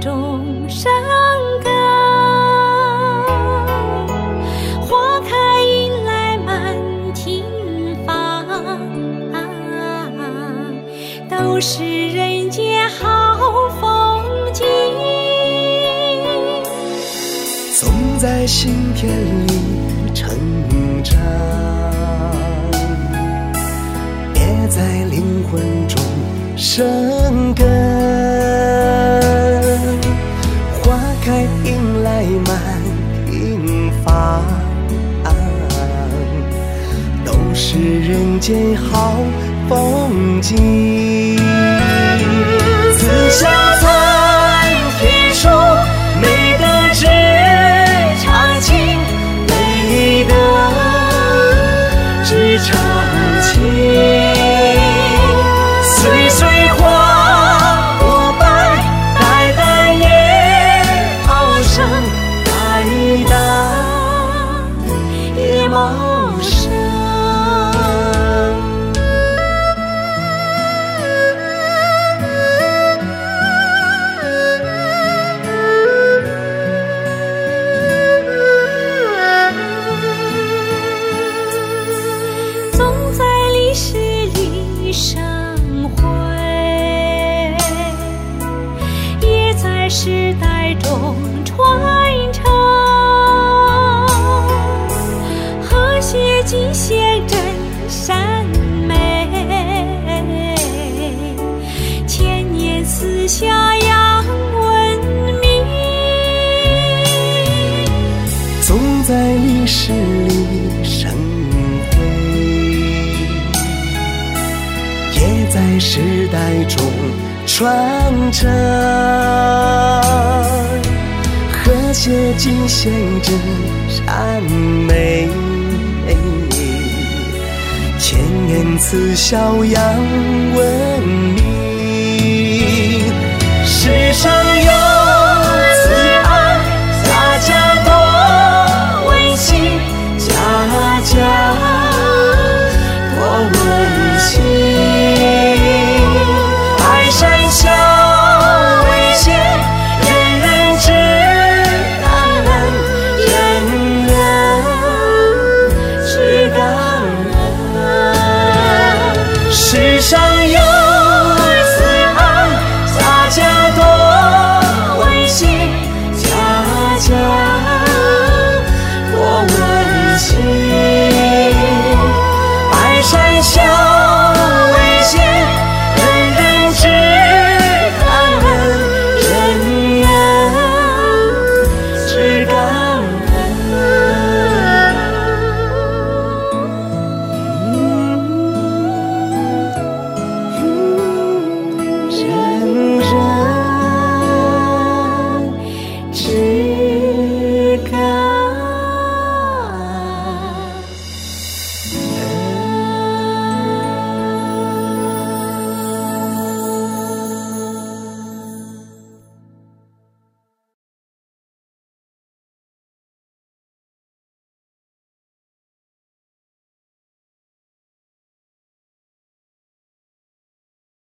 中生根，花开迎来满庭芳，都是人间好风景。 总在心田里成长，也在灵魂中生根。花开迎来满庭芳，都是人间好风景。紫霞参天树，美得直肠情，美得直肠情。岁岁花朵白，代代也茂盛，代代也茂盛。 总在历史里生辉，也在时代中传承。和谐尽显真善美，千年思想扬文明。 总在历史里生辉，也在时代中传承。和谐尽显真善美，千年慈孝扬文明。世上有慈爱，家家多温馨，家家多温馨。爱善孝为先，人人知感恩，人人知感恩。世上有慈爱，家家多温馨，家家多温馨。爱善孝